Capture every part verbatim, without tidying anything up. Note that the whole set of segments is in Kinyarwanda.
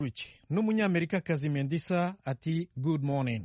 n'umunyamerikakazi Mendisa ati good morning.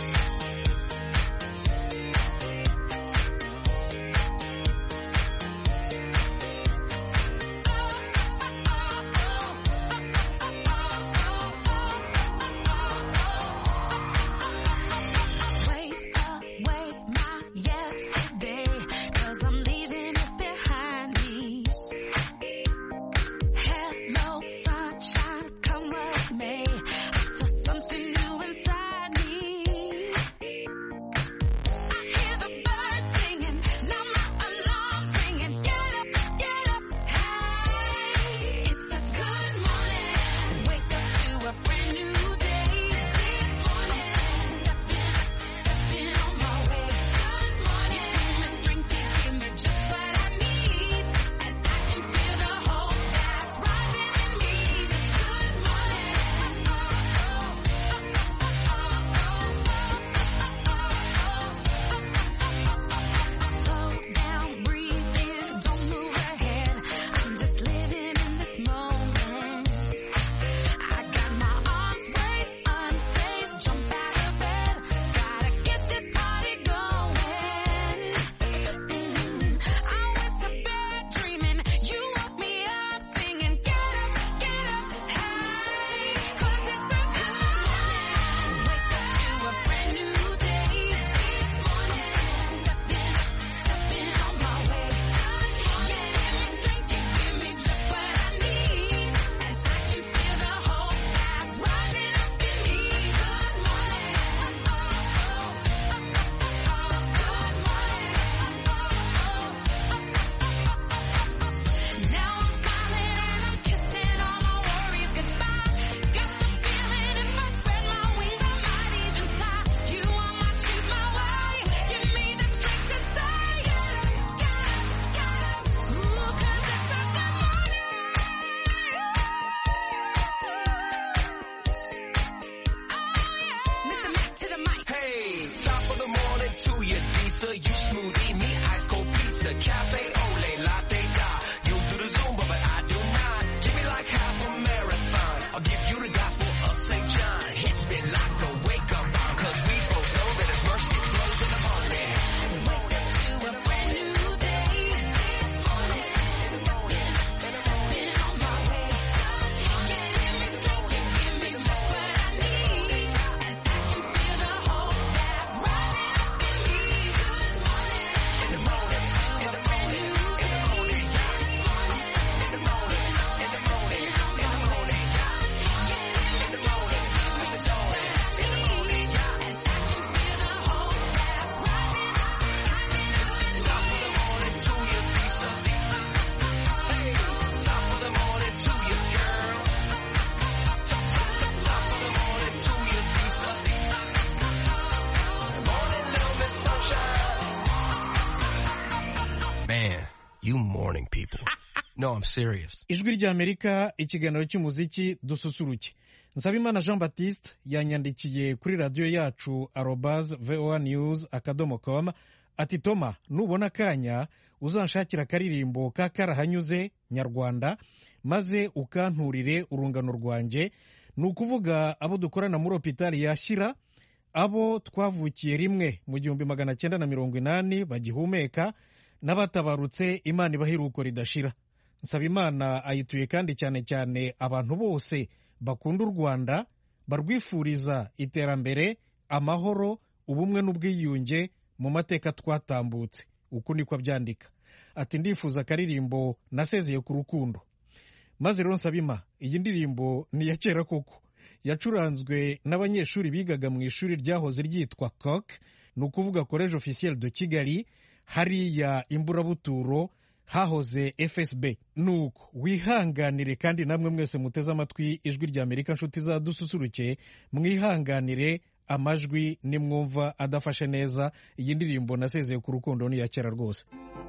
Man, you morning people. No, I'm serious. Ijwi ry'Amerika, ikiganiro cy'umuziki dususuruke. Nsabimana Jean Baptiste yanyandikiye kuri radio yacu arobase voa news akadomo com ati Toma, nubona kanya uzanshakira karirimbo ka karahanyuze nyarwanda maze ukanturire urungano rwanjye, nukuvuga abo dukorana muri hopitali ya Shyira, abo twavukiye rimwe mu gihumbi magana cyenda na mirongo inani bagihumeka, n'abatabarutse Imana ibahiruko ridashira. Nsabimana ayituye kandi cyane cyane abantu bose bakunda u Rwanda, barwifuriza iterambere, amahoro, ubumwe n'ubwiyunge mu mateka twatambutse. Uku niko byandika. Ati ndifuza karirimbo nasezeye ku rukundo. Maze rero Nsabima, iyi ndirimbo ni ya kera koko. Yacuranzwe n'abanyeshuri bigaga mu ishuri ryahoze ryitwa C O C, ni ukuvuga Collège Officiel de Kigali, hariya Imburabuturo hahoze F S B. Nuko wihanganire kandi namwe mwese muteze amatwi ijwi ry'Amerika nshuti za dususuruke, mwihanganire amajwi nimwumva adafashe neza. Iyi ndirimbo nasezeye ku rukundo ni ya kera rwose.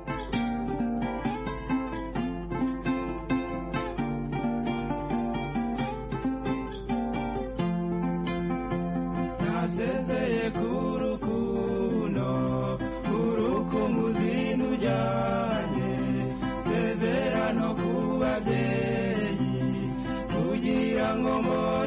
Nasezeye ku rukundo, urukumuzino ujyanye, sezerano ku babyeyi, kugira ngo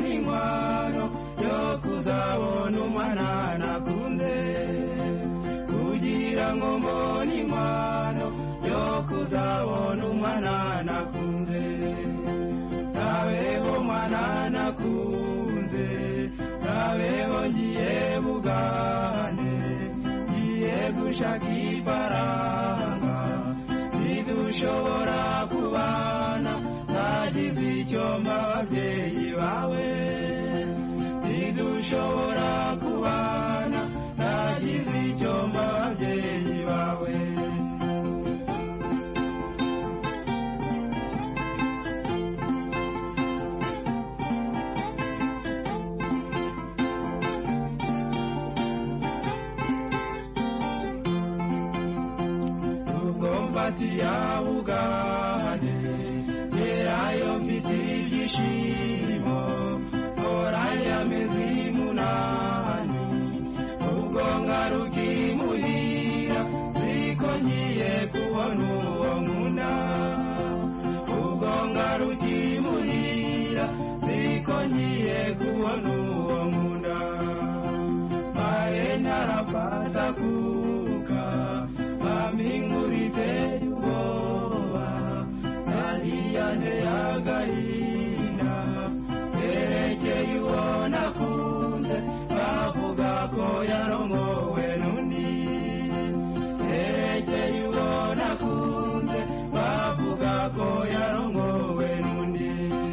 nakunze nabeho ngiye bugane ngiye gushaka ifaranga ntidushobora kubana nagize icyo mba ababyeyi bawe ntidushobora kubana nagize icyo mba ababyeyi bawe ya ugane gerayo mfite ibyishimo oraya mezi munani ubwo ngaruka imuhira ziko ngiye kubona uwo nkunda ubwo ngaruka imuhira ziko ngiye kubona uwo nkunda mare ntarafata kuka bamingurite agahinda erekeye uwo nakunze bavuga ko yarongowe n'undi erekeye uwo nakunze bavuga ko yarongowe n'undi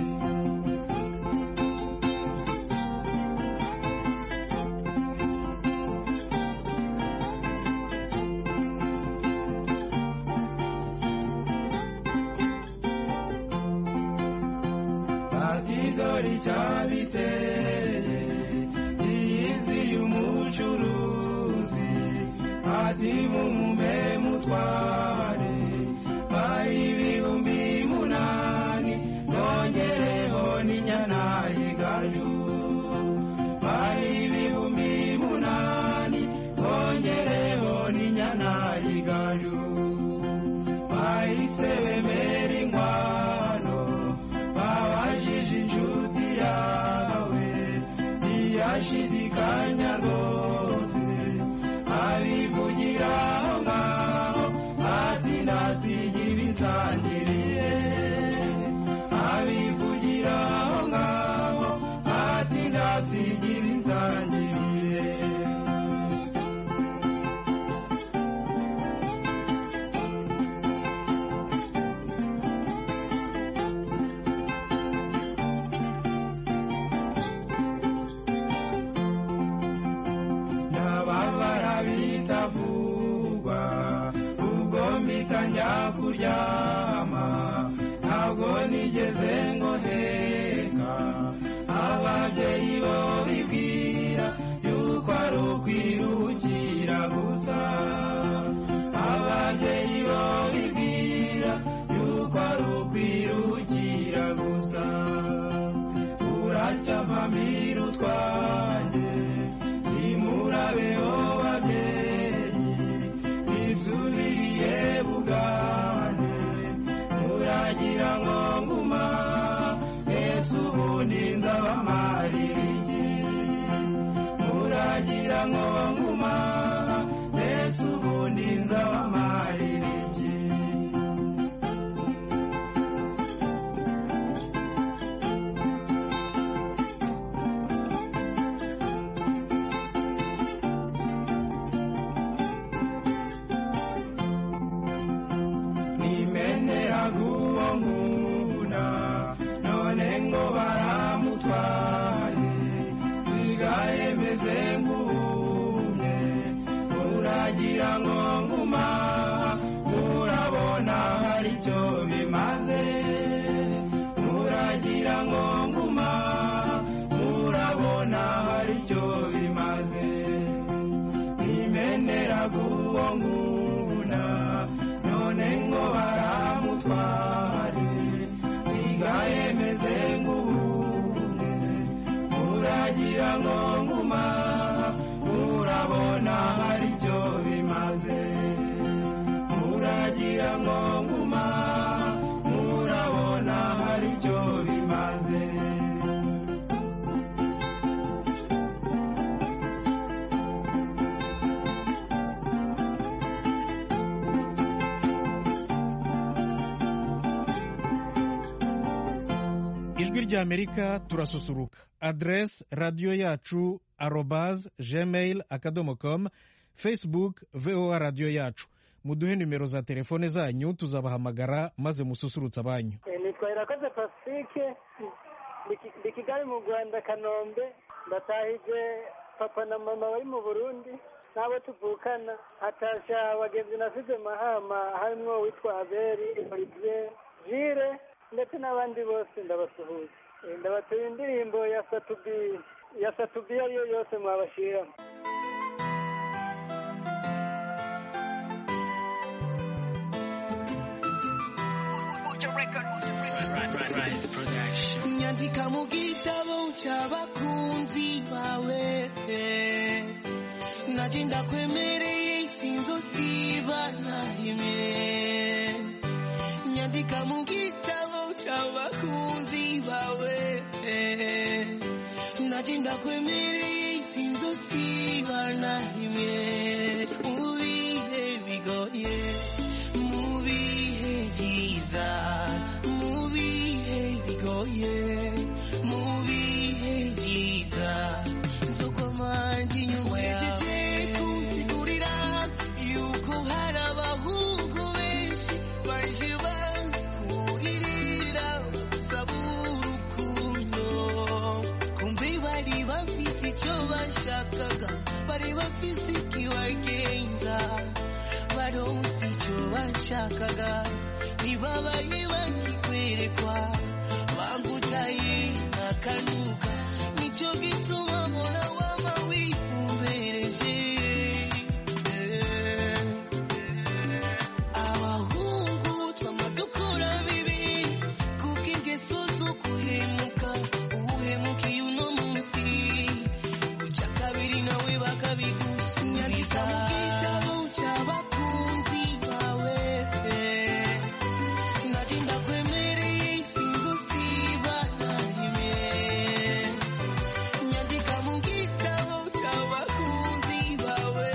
dori cyabiteye izi y'umucuruzi ati mumbe mutware bayi ibihumbi munani nongereho n'inyana y'igaju bayi ibihumbi munani nongereho n'inyana y'igaju bahise bemera inkwano babajije inshuti yawe ntiyashidikanya rwose abivugira aho ngaho ati ndasiga ibisangiriye abivugira aho ngaho ati ndasiga ibisangiriye kuryama ntabwo nigeze ngoheka ababyeyi bo bibwira yuko ari ukwiruhukira gusa ababyeyi bo bibwira yuko ari ukwiruhukira gusa uracyavamira utwanjye nimurabeho babyeyi nisubiriye bugane muragira ngo nguma ese ubundi nzabamarira iki muragira ngo nguma ese ubundi nzabamarira iki ijwi ry'Amerika turasusuruka. Adresse radiyo yacu arobase gmail akadomo com, Facebook voa radiyo yacu. Muduhe nimero za telefone zanyu tuzabahamagara maze mususurutse abanyu. Nitwa Irakoze Pacifique ndi Kigali mu Rwanda Kanombe. Ndatahije papa na mama bari mu Burundi nabo tuvukana, hatasha abagenzi nasize Mahama harimo witwa Aberi, Olivier, Jire ndetse n'abandi bose ndabasuhuza. Ndabatuye indirimbo ya Satubi ya Satubi ariyo yose mwabashira. Nyandika mu gitabo cy'abakunzi bawe, naje ndakwemereye sinzosiba na rimwe. Nyandika mu gitabo cy'abakunzi bawe, naje ndakwemereye sinzosiba na rimwe. Mu bihe bigoye, mu bihe byiza, mu bihe bigoye, mu bihe byiza, nzokomanga inyuma yawe. Kunsigurira yuko hari abahungu benshi baje bakuririra gusaba urukundo, kumbe bari bafite icyo bashakaga, bari bafite ikibagenza, baronse icyo bashakaga, ntibabaye bakikwerekwa, bangutaye nkakanuka, nicyo gituma mbona wama wifumbereje. Abahungu twama dukora bibi kuko ingeso zo guhemuka, uhemukiye uno munsi uca kabiri nawe bakabigusubiza. Mu gitabo cy'abakunzi bawe, naje ndakwemereye sinzosiba na rimwe. Nyandika mu gitabo cy'abakunzi bawe,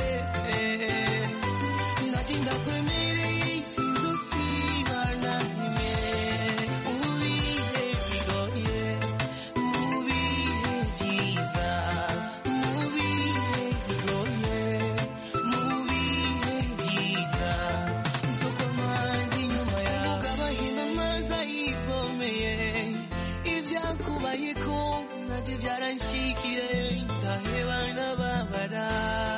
naje ndakwemereye sinzosiba na rimwe. Mu bihe bigoye, mu bihe byiza, mu bihe bigoye, mu bihe byiza, nzokomanga inyuma yawe. Umugabo ahina amazi ayivomeye, ibyakubayeko nabyo byaranshikiye, ndaheba ndababara.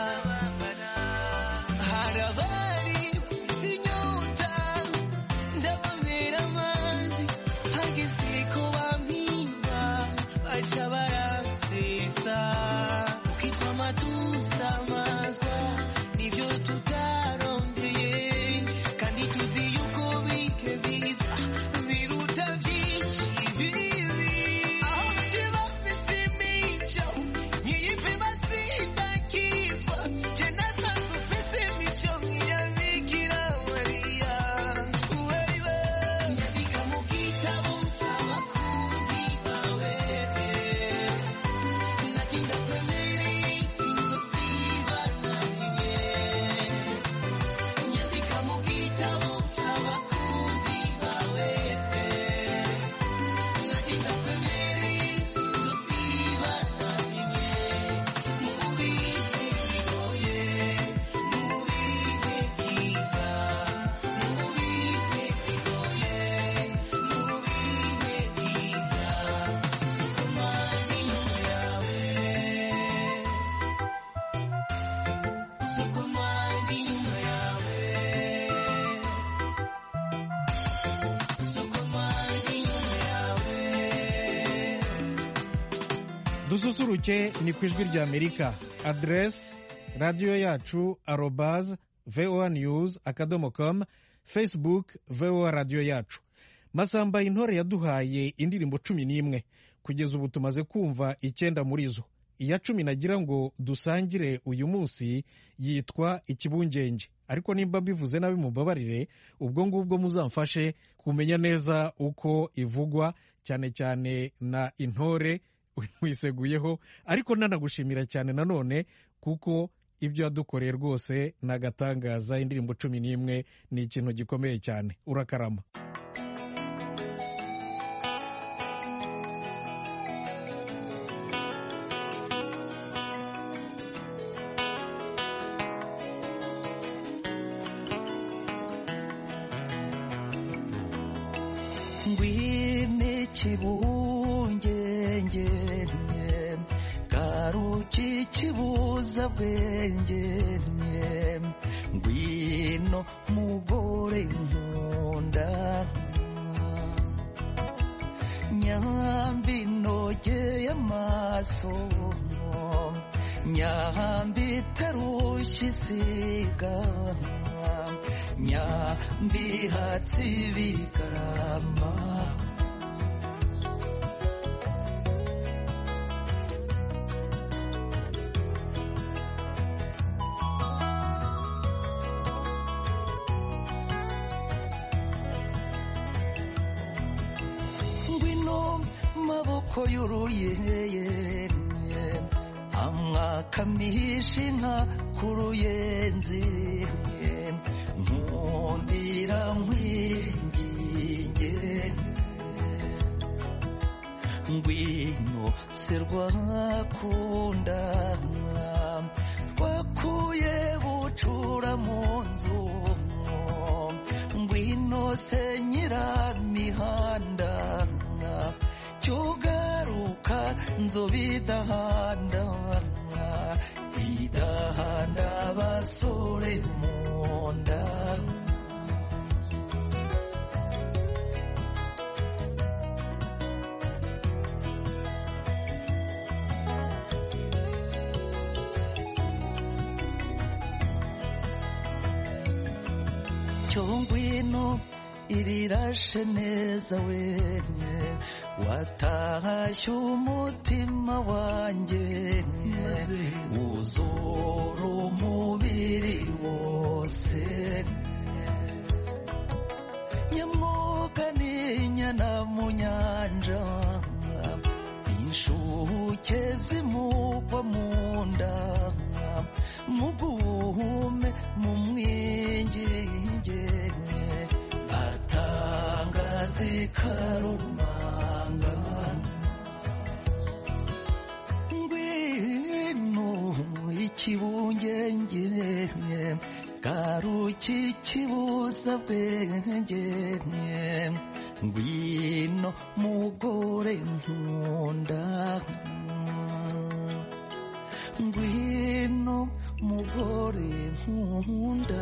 Hari abari bafite inyota, ndababera amazi, hageze ko bampimba baca baransesa, ukitwa amadusa amazwa nibyo tutarondeye, kandi tuzi yuko bike biza biruta byinshi bibi. Aho baje bafise imico nyiyipe bazidakizwa, je nasanze ufise imico nk'iya Bikira Mariya. Wewe nyandika mu gitabo cy'abakunzi bawe, naje ndakwemereye sinzosiba na rimwe. Nyandika mu gitabo cy'abakunzi bawe, naje ndakwemereye sinzosiba na rimwe. Mu bihe bigoye, mu bihe byiza, mu bihe bigoye, mu bihe byiza, nzokomanga inyuma yawe, nzokomanga inyuma yawe, nzokomanga inyuma yawe. Dususuruke ni ku ijwi ry'Amerika. Adresse radiyo yacu arobase voa news akadomo com, Facebook voa radiyo yacu. Masamba Intore yaduhaye indirimbo cumi n'imwe, kugeza ubu tumaze kumva icyenda muri zo. Iya cumi nagira ngo dusangire uyu munsi yitwa Ikibungenge, ariko nimba mbivuze nabi mubabarire, ubwo ngubwo muzamfashe kumenya neza uko ivugwa, cyane cyane na Intore wiseguyeho, ariko nanagushimira cyane nanone kuko ibyo yadukoreye rwose ni agatangaza. Indirimbo cumi n'imwe ni ikintu gikomeye cyane. Urakarama. ngwino ikibungenge garuki kibuza bwenge ngwino mugore nkunda nyambi nogeye amaso nyambi tarushye isiga nyambi hatsi ibigarama maboko y'uruyeye amwakamisha inka ku ruyenzi nkundira nkwinginge ngwino se rwakunda rwakuye bucura mu nzu ngwino se nyiramihanda cyugaruka nzobidahanda idahanda basore munda cyongwino irirashe neza wene watahashye umutima wanjye wuzura umubiri wose nyamwuga n'inyana mu nyanja inshuke zimugwa mu nda mugume mu mwinginge atanga zikaruma ikibungenge garuki kibuza bwenge ngwino mugore nkunda ngwino mugore nkunda.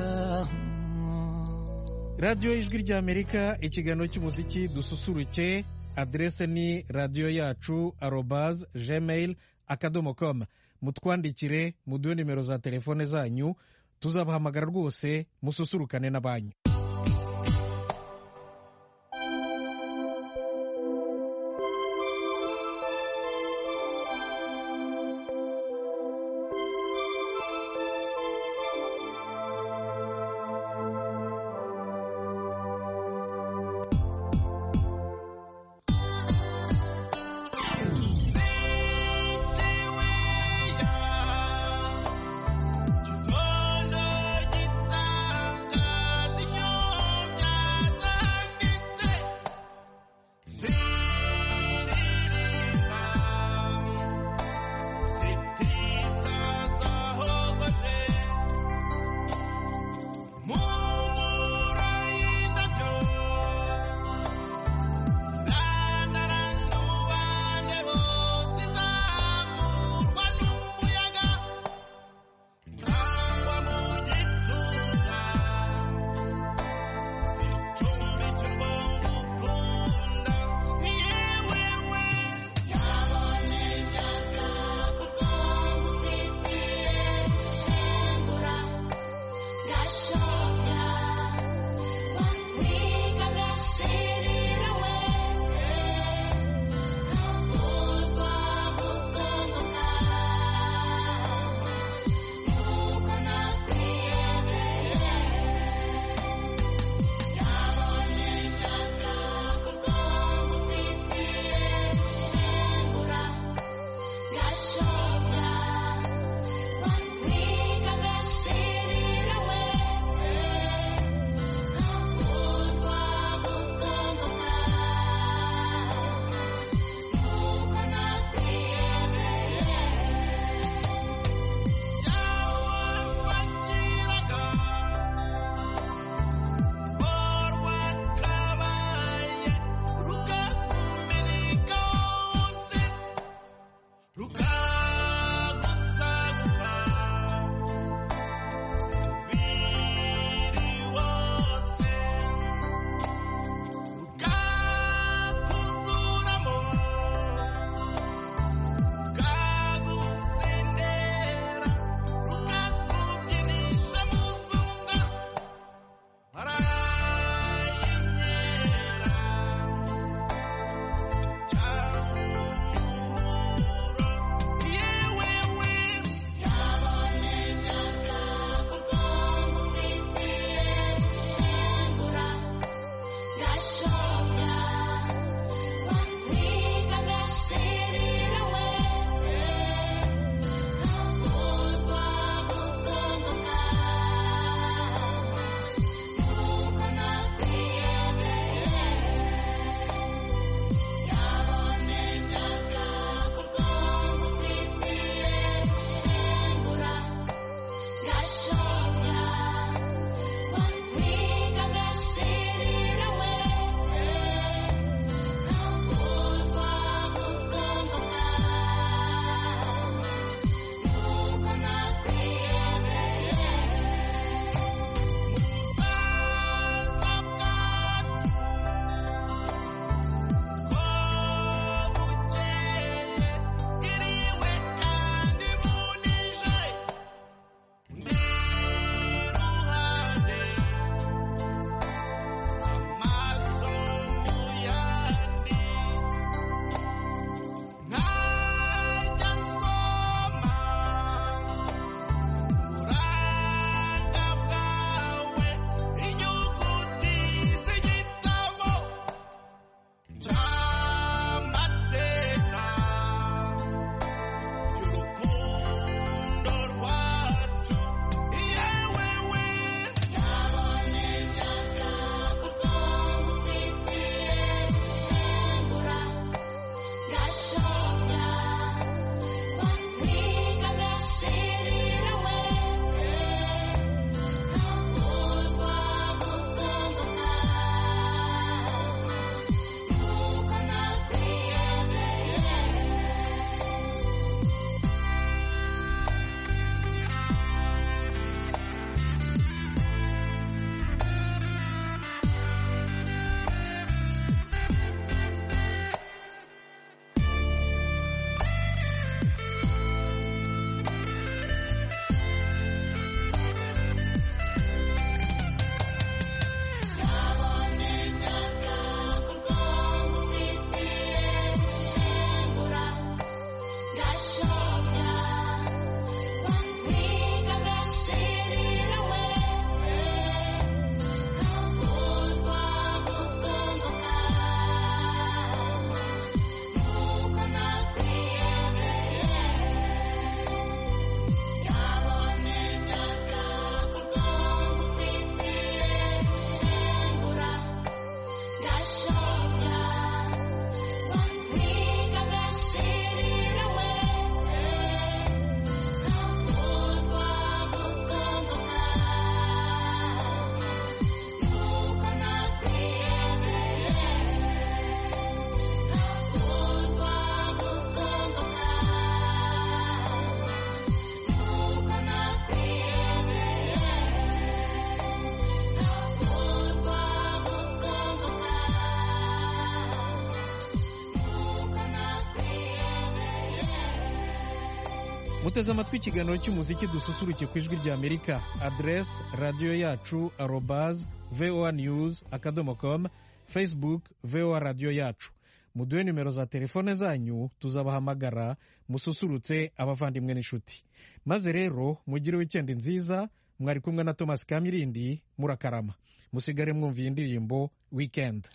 radiyo y'ijwi ry'amerika ikiganiro cy'umuziki dususuruke aderese ni radiyo yacu arobaze gmail akadomo komu mutwandikire muduhe nimero za telefone zanyu tuzabahamagara rwose mususurukane na banyu. Tondo gitanga muteze amatwi ikiganiro cy'umuziki dususuruke ku ijwi rya amerika. Adresse radiyo yacu arobaz voa news akadomo com, facebook voa radiyo yacu. muduhe nimero za telefone zanyu tuzabahamagara mususurutse abavandimwe n'inshuti. Maze rero mugire wikendi nziza. Mwari kumwe na Thomas Kamirindi. Murakarama. Musigare mwumviye indirimbo Weekend.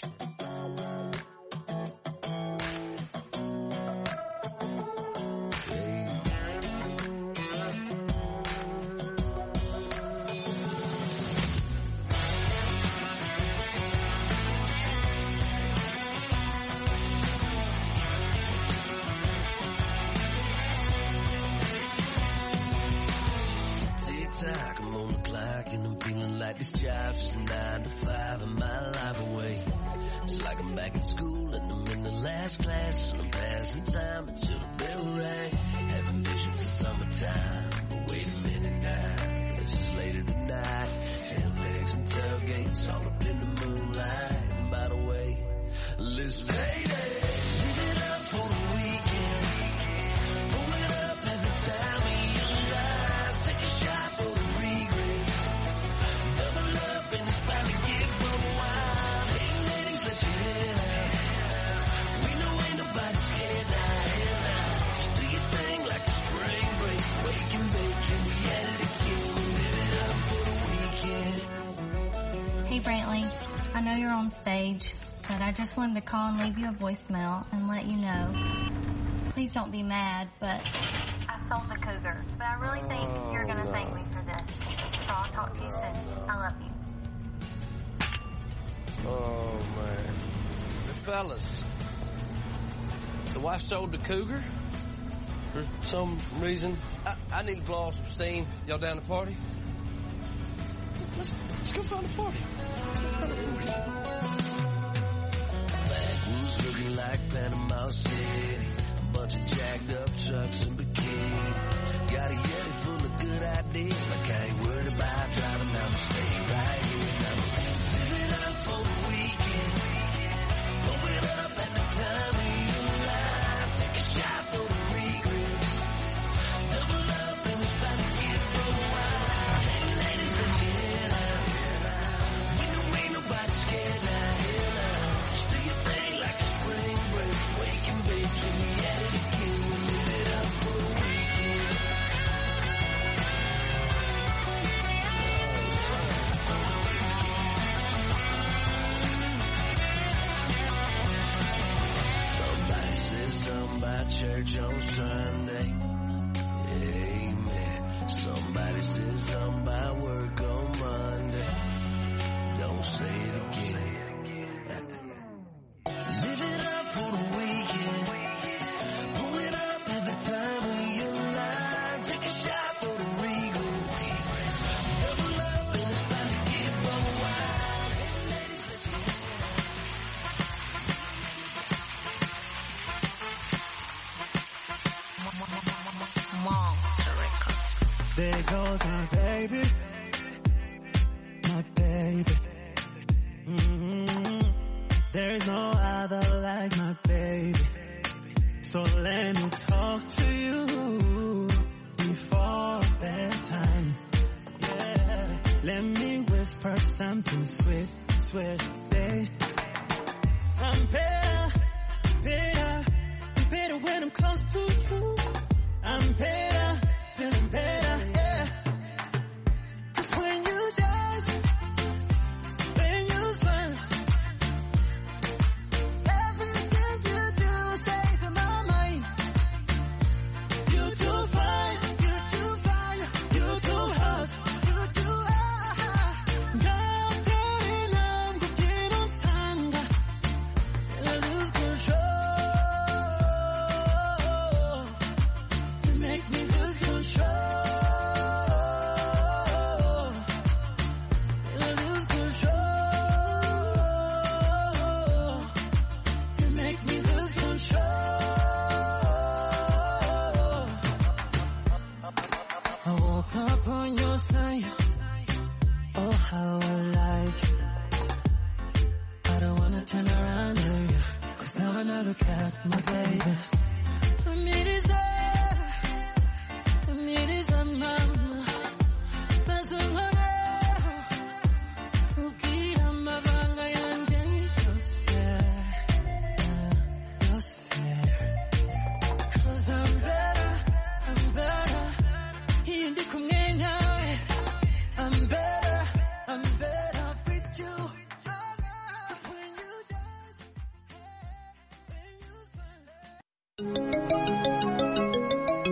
I'm on the clock and I'm feeling like this job's just a nine to five and my life away. It's like I'm back in school and I'm in the last class and I'm passing time until the bell rang. Having visions of summertime, but wait a minute now, this is later tonight. Tail legs and tailgates all up in the moonlight. And by the way, listen, lady, live it up for the weekend. Pull it up every time we alive. Take a shot for the regrets. Double up and it's about to get run wild. Hey ladies, let your head out. We know ain't nobody scared now. Head out. Just do your thing like a spring break. Wake and bake and we at it again. Live it up for the weekend. Hey Brantley, I know you're on stage, but I just wanted to call and leave you a voicemail and let you know. Please don't be mad, but I sold the cougar. But I really think you're going to thank me for this. So I'll talk to you soon. I love you. Oh, man. The fellas, the wife sold the cougar for some reason. I, I need to blow off some steam. Y'all down to party? Let's, let's go find a party. Let's go find a party. Backwoods looking like Panama City. A bunch of jacked up trucks and bikinis. Got a Yeti full of good ideas. Like I ain't worried about driving down the state right here. Now live it up for the weekend. Blow it up at the time of your life. Take a shot for the regrets. Double up and it's about to get real wild. Hey ladies, let your head out. We know ain't nobody scared now. Head out. Just do your thing like a spring break. Wake and bake and we at it again. We live it up for the weekend. Somebody says something about church on Sunday. Amen. Somebody says something about work on Monday. Don't say it again. Live it up for the weekend. Pull it up every time we alive. Take a shot for the regrets. Double up and it's about to get real wild. Hey ladies, let your Monster Records. There goes my baby, my baby. Mm-hmm. There's no other like my baby. So let me talk to you before bedtime. Yeah, let me whisper something sweet, sweet, babe. I'm better, better, better when I'm close to you. I'm better, feeling better, yeah. 'Cause when you dance, when you smile, everything you do stays in my mind. You too fine, you too fine, you too hot, you too hot. 나한테 남기는 상가, I lose control. You make me lose control. I lose control. You make me lose control. I woke up on your side. Oh, how I like you. I don't wanna turn around to you, 'cause now when I look at my baby,